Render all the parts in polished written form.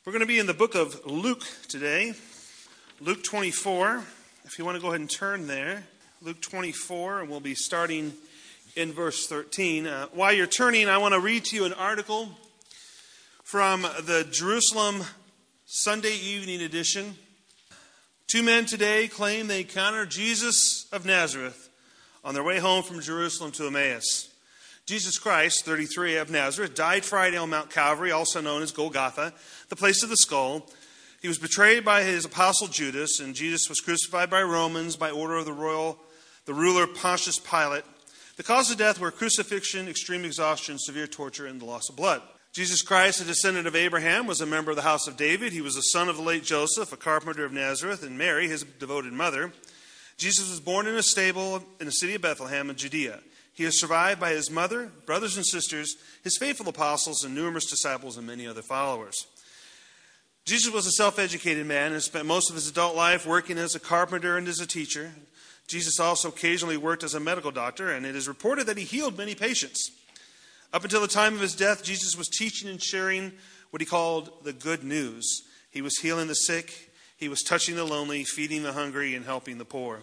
We're going to be in the book of Luke today, Luke 24. If you want to go ahead and turn there, Luke 24, and we'll be starting in verse 13. While you're turning, I want to read to you an article from the Jerusalem Sunday Evening Edition. Two men today claim they encountered Jesus of Nazareth on their way home from Jerusalem to Emmaus. Jesus Christ, 33, of Nazareth, died Friday on Mount Calvary, also known as Golgotha, the place of the skull. He was betrayed by his apostle Judas, and Jesus was crucified by Romans by order of the ruler Pontius Pilate. The cause of death were crucifixion, extreme exhaustion, severe torture, and the loss of blood. Jesus Christ, a descendant of Abraham, was a member of the house of David. He was the son of the late Joseph, a carpenter of Nazareth, and Mary, his devoted mother. Jesus was born in a stable in the city of Bethlehem in Judea. He is survived by his mother, brothers and sisters, his faithful apostles, and numerous disciples and many other followers. Jesus was a self-educated man and spent most of his adult life working as a carpenter and as a teacher. Jesus also occasionally worked as a medical doctor, and it is reported that he healed many patients. Up until the time of his death, Jesus was teaching and sharing what he called the good news. He was healing the sick, he was touching the lonely, feeding the hungry, and helping the poor.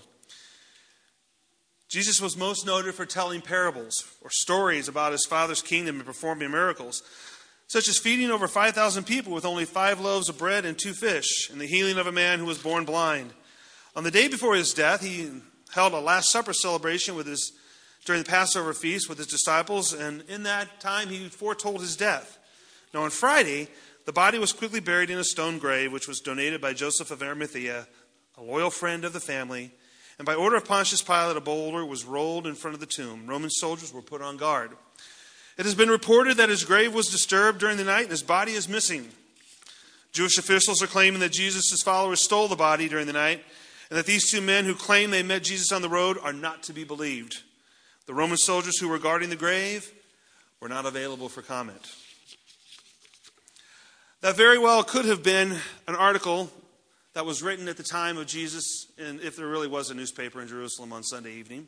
Jesus was most noted for telling parables or stories about his Father's kingdom and performing miracles, such as feeding over 5,000 people with only 5 loaves of bread and 2 fish, and the healing of a man who was born blind. On the day before his death, he held a Last Supper celebration during the Passover feast with his disciples, and in that time he foretold his death. Now on Friday, the body was quickly buried in a stone grave, which was donated by Joseph of Arimathea, a loyal friend of the family. And by order of Pontius Pilate, a boulder was rolled in front of the tomb. Roman soldiers were put on guard. It has been reported that his grave was disturbed during the night and his body is missing. Jewish officials are claiming that Jesus' followers stole the body during the night, and that these two men who claim they met Jesus on the road are not to be believed. The Roman soldiers who were guarding the grave were not available for comment. That very well could have been an article that was written at the time of Jesus, and if there really was a newspaper in Jerusalem on Sunday evening.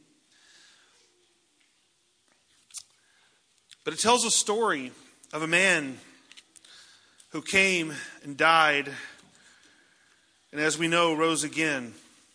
But it tells a story of a man who came and died, and as we know, rose again.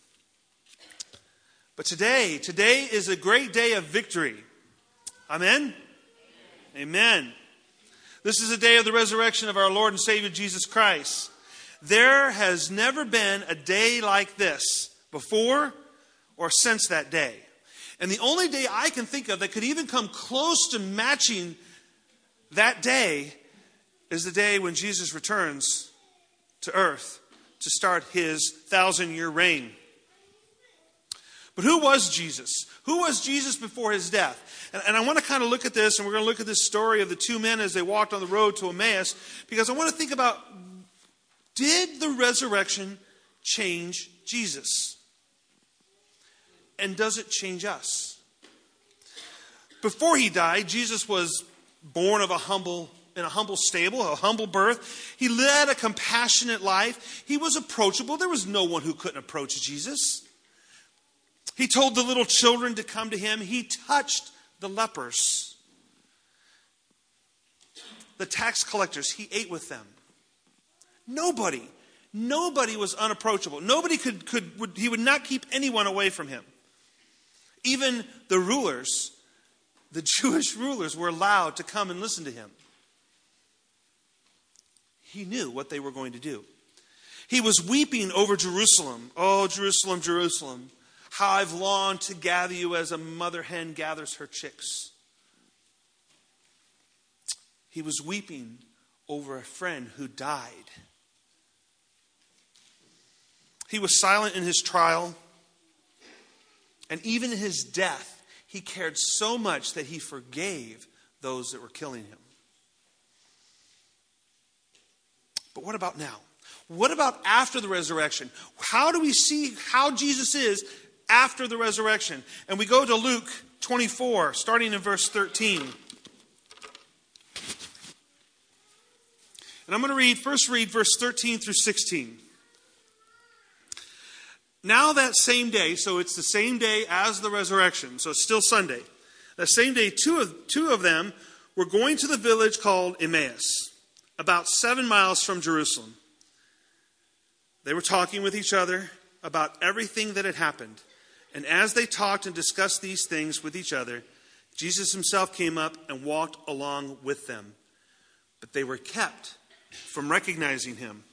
But today is a great day of victory. Amen? Amen. This is a day of the resurrection of our Lord and Savior Jesus Christ. There has never been a day like this before or since that day. And the only day I can think of that could even come close to matching that day is the day when Jesus returns to earth to start his 1,000-year reign. But who was Jesus? Who was Jesus before his death? And I want to kind of look at this, and we're going to look at this story of the two men as they walked on the road to Emmaus, because I want to think about, did the resurrection change Jesus? And does it change us? Before he died, Jesus was born in a humble stable, a humble birth. He led a compassionate life. He was approachable. There was no one who couldn't approach Jesus. He told the little children to come to him. He touched the lepers. The tax collectors, he ate with them. Nobody was unapproachable. Nobody he would not keep anyone away from him. Even the rulers, the Jewish rulers, were allowed to come and listen to him. He knew what they were going to do. He was weeping over Jerusalem. Oh, Jerusalem, Jerusalem, how I've longed to gather you as a mother hen gathers her chicks. He was weeping over a friend who died. He was silent in his trial, and even in his death, he cared so much that he forgave those that were killing him. But what about now? What about after the resurrection? How do we see how Jesus is after the resurrection? And we go to Luke 24, starting in verse 13. And I'm going to first read verse 13 through 16. Now that same day, so it's the same day as the resurrection, so it's still Sunday. That same day, two of them were going to the village called Emmaus, about 7 miles from Jerusalem. They were talking with each other about everything that had happened. And as they talked and discussed these things with each other, Jesus himself came up and walked along with them. But they were kept from recognizing him.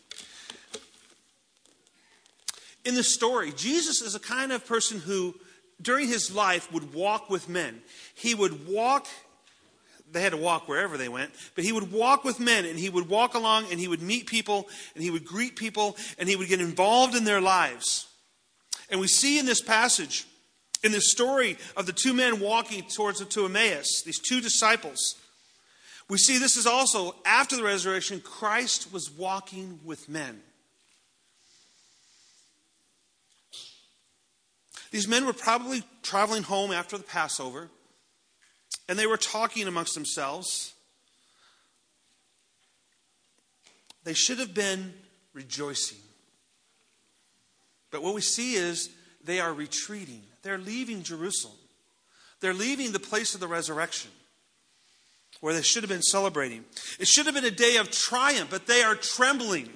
In this story, Jesus is a kind of person who, during his life, would walk with men. He would walk, they had to walk wherever they went, but he would walk with men, and he would walk along, and he would meet people, and he would greet people, and he would get involved in their lives. And we see in this passage, in this story of the two men walking to Emmaus, these two disciples, we see this is also, after the resurrection, Christ was walking with men. These men were probably traveling home after the Passover, and they were talking amongst themselves. They should have been rejoicing. But what we see is they are retreating. They're leaving Jerusalem. They're leaving the place of the resurrection, where they should have been celebrating. It should have been a day of triumph, but they are trembling.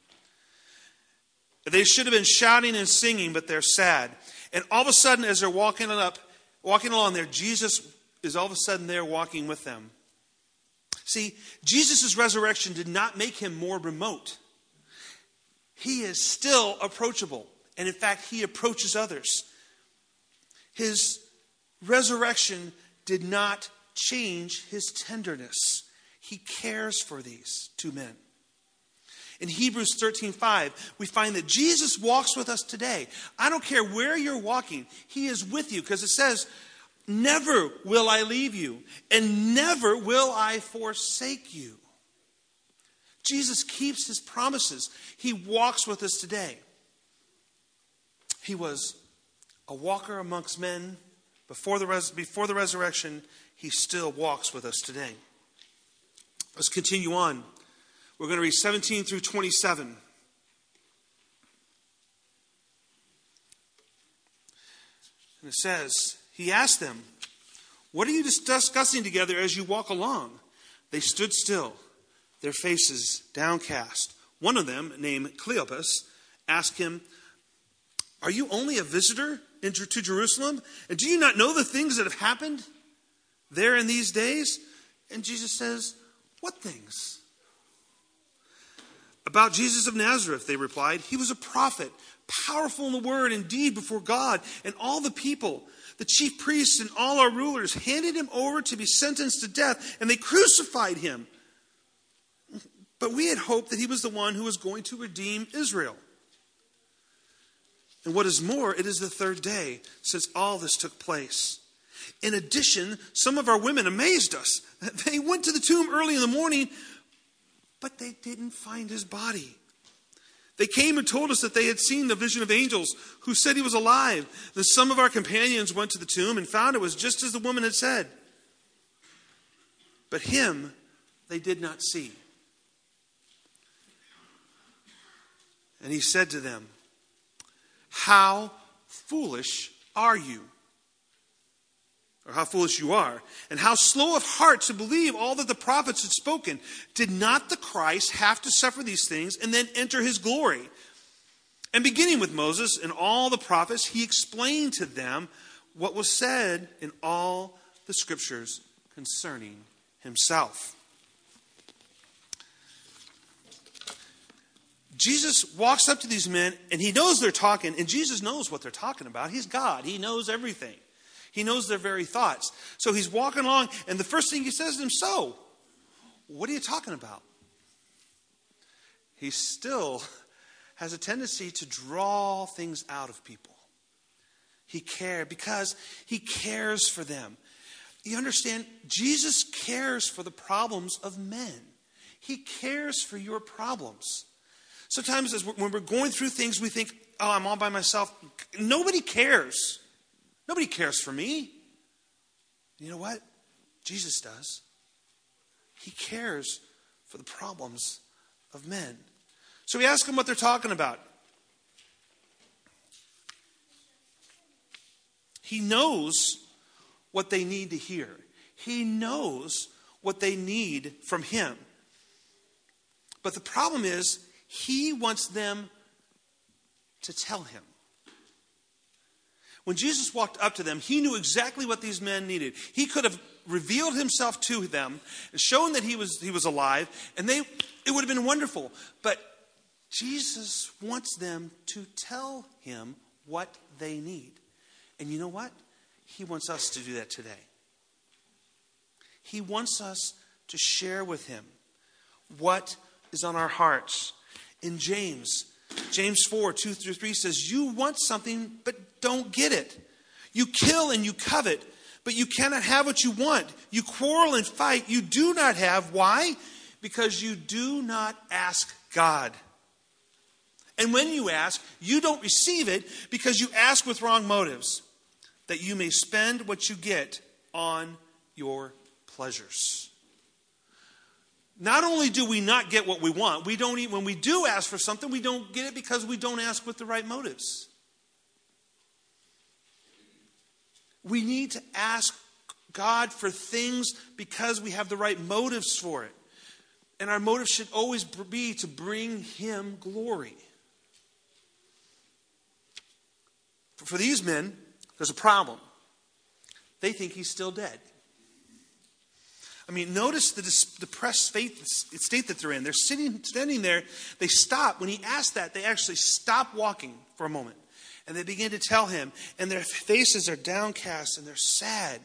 They should have been shouting and singing, but they're sad. And all of a sudden, as they're walking along there, Jesus is all of a sudden there walking with them. See, Jesus' resurrection did not make him more remote. He is still approachable. And in fact, he approaches others. His resurrection did not change his tenderness. He cares for these two men. In Hebrews 13:5, we find that Jesus walks with us today. I don't care where you're walking. He is with you, because it says, never will I leave you, and never will I forsake you. Jesus keeps his promises. He walks with us today. He was a walker amongst men before the resurrection. He still walks with us today. Let's continue on. We're going to read 17 through 27. And it says, he asked them, "What are you discussing together as you walk along?" They stood still, their faces downcast. One of them, named Cleopas, asked him, "Are you only a visitor to Jerusalem? And do you not know the things that have happened there in these days?" And Jesus says, "What things?" "About Jesus of Nazareth," they replied. "He was a prophet, powerful in the word and deed before God and all the people. The chief priests and all our rulers handed him over to be sentenced to death, and they crucified him. But we had hoped that he was the one who was going to redeem Israel. And what is more, it is the third day since all this took place. In addition, some of our women amazed us. They went to the tomb early in the morning, but they didn't find his body. They came and told us that they had seen the vision of angels who said he was alive. Then some of our companions went to the tomb and found it was just as the woman had said. But him they did not see." And he said to them, "How foolish are you?" Or how foolish you are, and how slow of heart to believe all that the prophets had spoken. Did not the Christ have to suffer these things and then enter his glory? And beginning with Moses and all the prophets, he explained to them what was said in all the scriptures concerning himself. Jesus walks up to these men, and he knows they're talking, and Jesus knows what they're talking about. He's God. He knows everything. He knows their very thoughts. So he's walking along, and the first thing he says to them, "So, what are you talking about?" He still has a tendency to draw things out of people. He cares because he cares for them. You understand, Jesus cares for the problems of men. He cares for your problems. Sometimes when we're going through things, we think, "Oh, I'm all by myself." Nobody cares. Nobody cares for me. You know what? Jesus does. He cares for the problems of men. So we ask them what they're talking about. He knows what they need to hear. He knows what they need from him. But the problem is, he wants them to tell him. When Jesus walked up to them, he knew exactly what these men needed. He could have revealed himself to them and shown that he was alive, and it would have been wonderful. But Jesus wants them to tell him what they need. And you know what? He wants us to do that today. He wants us to share with him what is on our hearts. In James 4, 2-3 says, you want something, but don't get it. You kill and you covet, but you cannot have what you want. You quarrel and fight. You do not have. Why? Because you do not ask God. And when you ask, you don't receive it because you ask with wrong motives, that you may spend what you get on your pleasures. Not only do we not get what we want, when we do ask for something, we don't get it because we don't ask with the right motives. We need to ask God for things because we have the right motives for it. And our motive should always be to bring him glory. For these men, there's a problem. They think he's still dead. I mean, notice the depressed state that they're in. They're standing there. They stop. When he asked that, they actually stop walking for a moment. And they begin to tell him. And their faces are downcast and they're sad.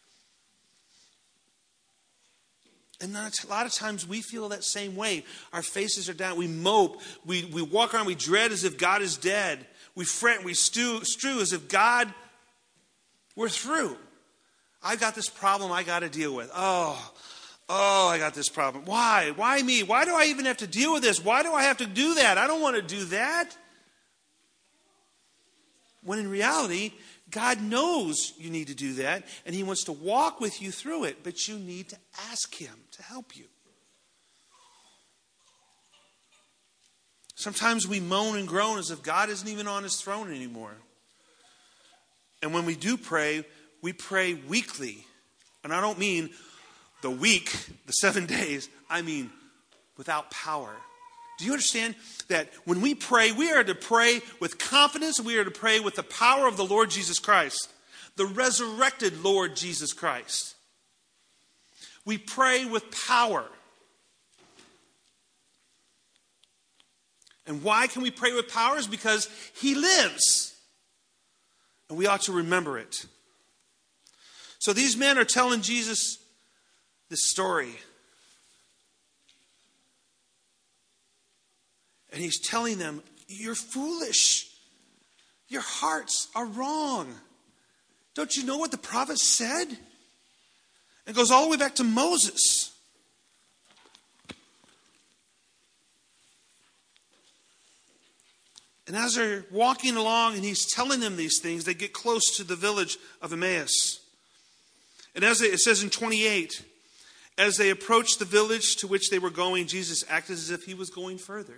And a lot of times we feel that same way. Our faces are down. We mope. We walk around. We dread as if God is dead. We fret and we strew as if God, we're through. I've got this problem I got to deal with. Oh, I got this problem. Why? Why me? Why do I even have to deal with this? Why do I have to do that? I don't want to do that. When in reality, God knows you need to do that, and he wants to walk with you through it, but you need to ask him to help you. Sometimes we moan and groan as if God isn't even on his throne anymore. And when we do pray, we pray weekly. And I don't mean the week, the 7 days. I mean without power. Do you understand that when we pray, we are to pray with confidence. We are to pray with the power of the Lord Jesus Christ, the resurrected Lord Jesus Christ. We pray with power. And why can we pray with power? Is because he lives. And we ought to remember it. So these men are telling Jesus this story. And he's telling them, you're foolish. Your hearts are wrong. Don't you know what the prophet said? It goes all the way back to Moses. And as they're walking along and he's telling them these things, they get close to the village of Emmaus. And it says in 28, as they approached the village to which they were going, Jesus acted as if he was going further.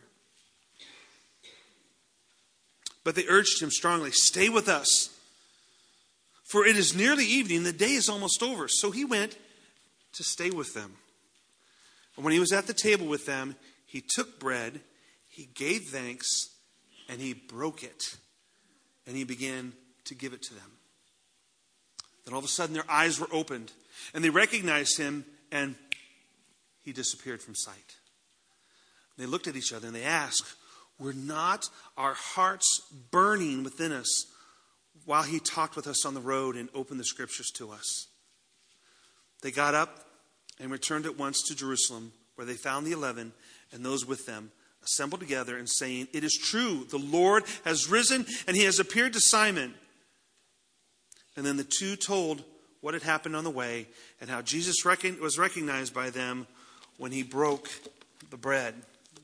But they urged him strongly, stay with us, for it is nearly evening, the day is almost over. So he went to stay with them. And when he was at the table with them, he took bread, he gave thanks, and he broke it. And he began to give it to them. Then all of a sudden their eyes were opened, and they recognized him, and he disappeared from sight. They looked at each other and they asked, were not our hearts burning within us while he talked with us on the road and opened the scriptures to us? They got up and returned at once to Jerusalem, where they found the 11 and those with them assembled together and saying, it is true, the Lord has risen and he has appeared to Simon. And then the two told what had happened on the way and how Jesus was recognized by them when he broke the bread.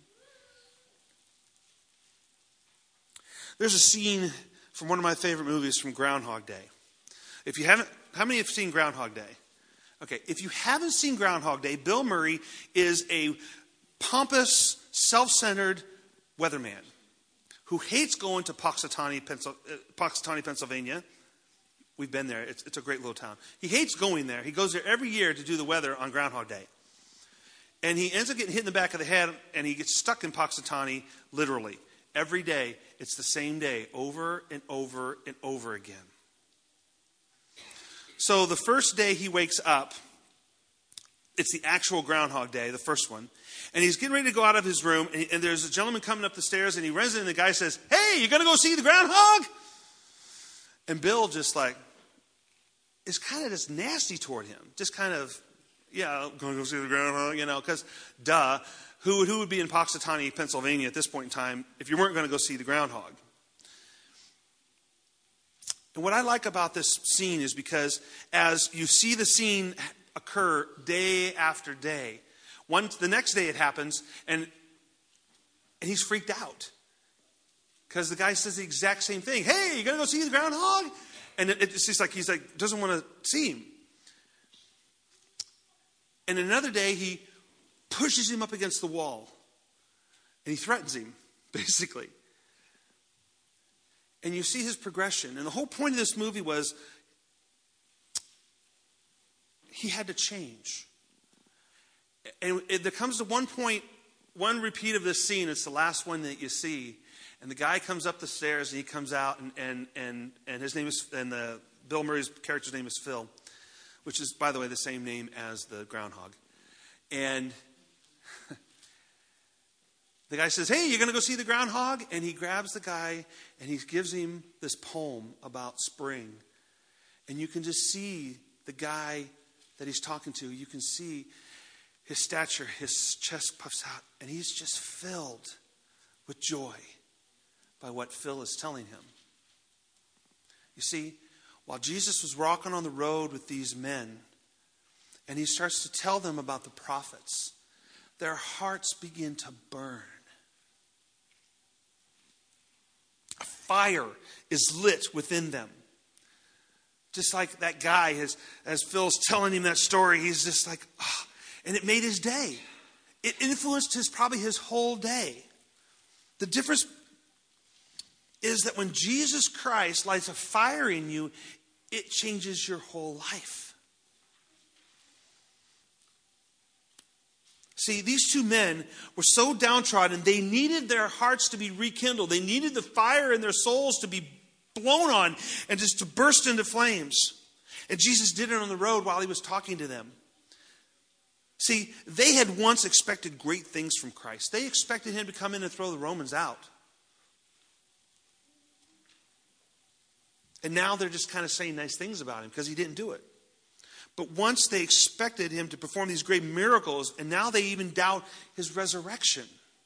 There's a scene from one of my favorite movies from Groundhog Day. If you haven't, how many have seen Groundhog Day? Okay, if you haven't seen Groundhog Day, Bill Murray is a pompous, self-centered weatherman who hates going to Punxsutawney, Pennsylvania. We've been there. It's a great little town. He hates going there. He goes there every year to do the weather on Groundhog Day. And he ends up getting hit in the back of the head, and he gets stuck in Punxsutawney, literally. Every day, it's the same day, over and over and over again. So the first day he wakes up, it's the actual Groundhog Day, the first one. And he's getting ready to go out of his room, and there's a gentleman coming up the stairs, and he runs in, and the guy says, "Hey, you going to go see the groundhog?" And Bill is kind of just nasty toward him. Just kind of, yeah, I'm going to go see the groundhog, because who would be in Punxsutawney, Pennsylvania at this point in time if you weren't going to go see the groundhog? And what I like about this scene is because as you see the scene occur day after day, the next day it happens, and he's freaked out. Because the guy says the exact same thing. "Hey, you going to go see the groundhog?" And it's just like, doesn't want to see him. And another day, he pushes him up against the wall. And he threatens him, basically. And you see his progression. And the whole point of this movie was he had to change. And there comes to one point, one repeat of this scene. It's the last one that you see. And the guy comes up the stairs, and he comes out, and his name is, and Bill Murray's character's name is Phil, which is, by the way, the same name as the groundhog. And the guy says, "Hey, you going to go see the groundhog?" And he grabs the guy, and he gives him this poem about spring. And you can just see the guy that he's talking to. You can see his stature, his chest puffs out, and he's just filled with joy by what Phil is telling him. You see, while Jesus was walking on the road with these men, and he starts to tell them about the prophets, their hearts begin to burn. A fire is lit within them. Just like that guy, as Phil's telling him that story, he's just like, oh, and it made his day. It influenced probably his whole day. The difference is that when Jesus Christ lights a fire in you, it changes your whole life. See, these two men were so downtrodden, they needed their hearts to be rekindled. They needed the fire in their souls to be blown on and just to burst into flames. And Jesus did it on the road while he was talking to them. See, they had once expected great things from Christ. They expected him to come in and throw the Romans out. And now they're just kind of saying nice things about him because he didn't do it. But once they expected him to perform these great miracles, and now they even doubt his resurrection.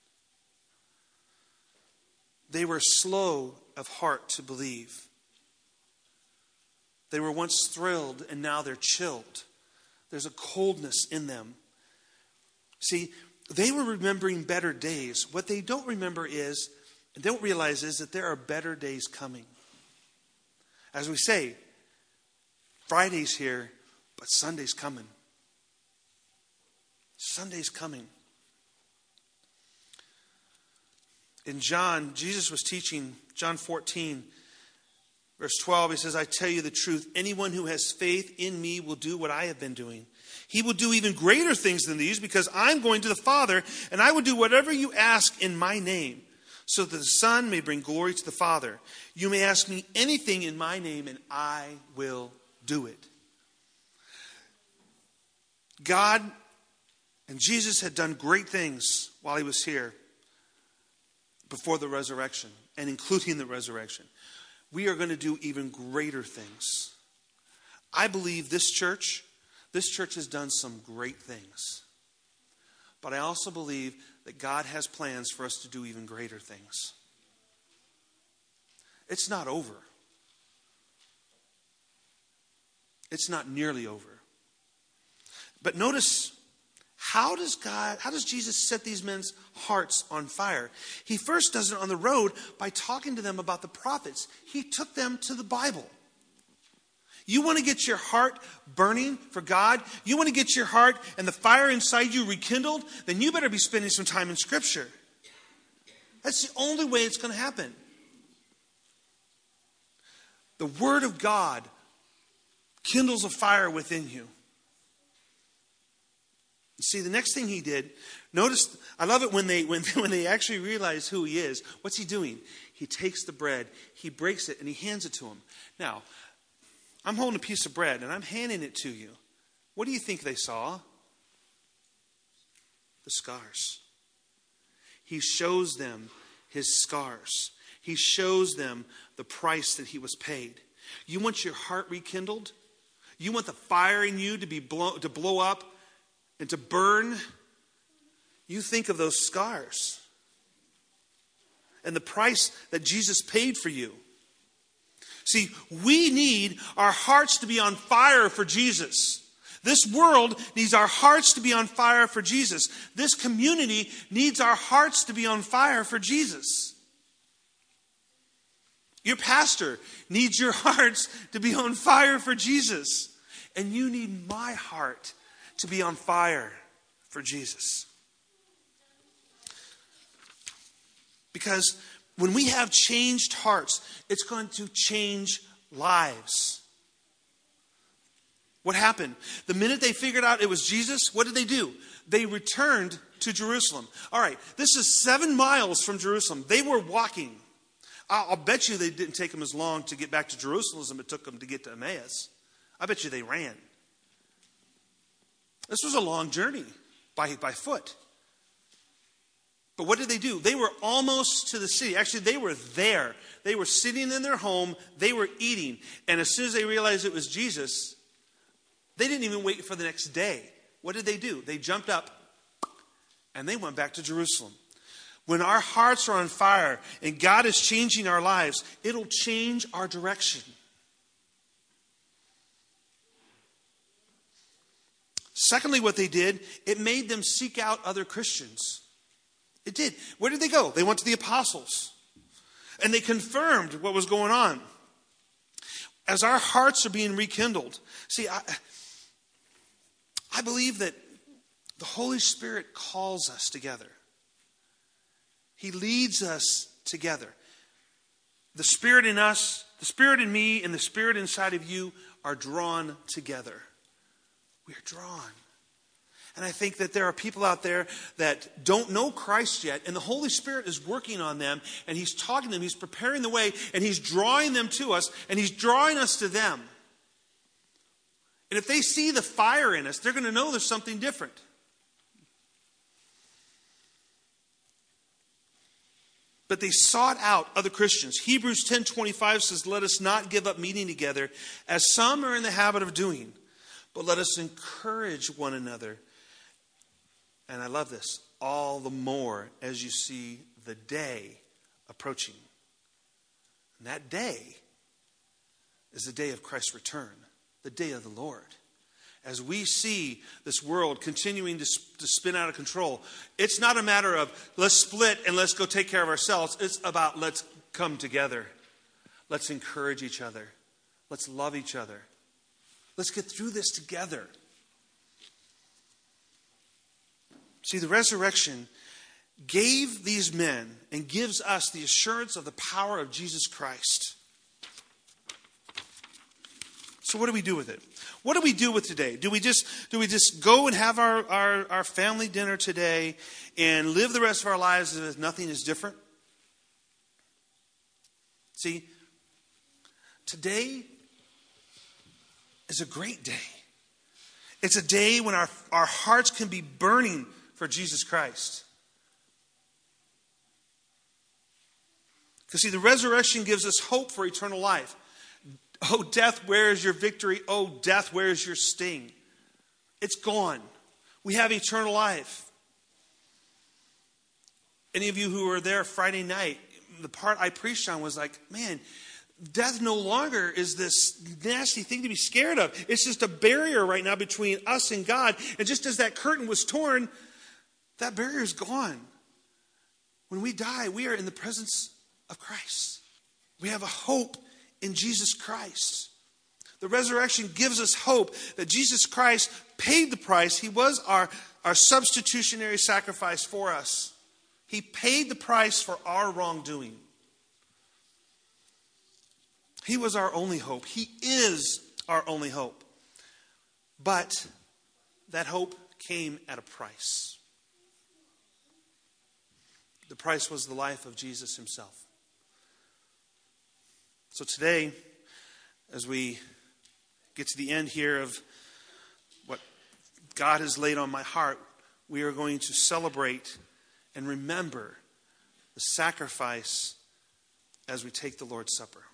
They were slow of heart to believe. They were once thrilled, and now they're chilled. There's a coldness in them. See, they were remembering better days. What they don't remember is, and don't realize is, that there are better days coming. As we say, Friday's here, but Sunday's coming. Sunday's coming. In John, Jesus was teaching, John 14, verse 12, he says, "I tell you the truth, anyone who has faith in me will do what I have been doing. He will do even greater things than these because I'm going to the Father, and I will do whatever you ask in my name, so that the Son may bring glory to the Father. You may ask me anything in my name, and I will do it." God and Jesus had done great things while he was here before the resurrection, and including the resurrection. We are going to do even greater things. I believe this church has done some great things. But I also believe that God has plans for us to do even greater things. It's not over. It's not nearly over. But notice, how does Jesus set these men's hearts on fire? He first does it on the road by talking to them about the prophets. He took them to the Bible. You want to get your heart burning for God? You want to get your heart and the fire inside you rekindled? Then you better be spending some time in Scripture. That's the only way it's going to happen. The Word of God kindles a fire within you. See, the next thing he did, notice, I love it when they actually realize who he is. What's he doing? He takes the bread, he breaks it, and he hands it to him. Now, I'm holding a piece of bread, and I'm handing it to you. What do you think they saw? The scars. He shows them his scars. He shows them the price that he was paid. You want your heart rekindled? You want the fire in you to blow up and to burn? You think of those scars and the price that Jesus paid for you. See, we need our hearts to be on fire for Jesus. This world needs our hearts to be on fire for Jesus. This community needs our hearts to be on fire for Jesus. Your pastor needs your hearts to be on fire for Jesus. And you need my heart to be on fire for Jesus. Because when we have changed hearts, it's going to change lives. What happened? The minute they figured out it was Jesus, what did they do? They returned to Jerusalem. All right, this is 7 miles from Jerusalem. They were walking. I'll bet you they didn't take them as long to get back to Jerusalem as it took them to get to Emmaus. I bet you they ran. This was a long journey by foot. But what did they do? They were almost to the city. Actually, they were there. They were sitting in their home. They were eating. And as soon as they realized it was Jesus, they didn't even wait for the next day. What did they do? They jumped up and they went back to Jerusalem. When our hearts are on fire and God is changing our lives, it'll change our direction. Secondly, what they did, it made them seek out other Christians. It did. Where did they go? They went to the apostles. And they confirmed what was going on. As our hearts are being rekindled. See, I believe that the Holy Spirit calls us together. He leads us together. The Spirit in us, the Spirit in me, and the Spirit inside of you are drawn together. We are drawn. And I think that there are people out there that don't know Christ yet, and the Holy Spirit is working on them, and He's talking to them, He's preparing the way, and He's drawing them to us, and He's drawing us to them. And if they see the fire in us, they're going to know there's something different. But they sought out other Christians. Hebrews 10:25 says, "Let us not give up meeting together, as some are in the habit of doing, but let us encourage one another." And I love this, all the more as you see the day approaching. And that day is the day of Christ's return, the day of the Lord. As we see this world continuing to spin out of control, it's not a matter of let's split and let's go take care of ourselves. It's about let's come together. Let's encourage each other. Let's love each other. Let's get through this together. See, the resurrection gave these men and gives us the assurance of the power of Jesus Christ. So what do we do with it? What do we do with today? Do we just go and have our family dinner today and live the rest of our lives as if nothing is different? See, today is a great day. It's a day when our hearts can be burning for Jesus Christ. Because see, the resurrection gives us hope for eternal life. Oh, death, where is your victory? Oh, death, where is your sting? It's gone. We have eternal life. Any of you who were there Friday night, the part I preached on was like, man, death no longer is this nasty thing to be scared of. It's just a barrier right now between us and God. And just as that curtain was torn, that barrier is gone. When we die, we are in the presence of Christ. We have a hope in Jesus Christ. The resurrection gives us hope that Jesus Christ paid the price. He was our substitutionary sacrifice for us. He paid the price for our wrongdoing. He was our only hope. He is our only hope. But that hope came at a price. The price was the life of Jesus himself. So today, as we get to the end here of what God has laid on my heart, we are going to celebrate and remember the sacrifice as we take the Lord's Supper.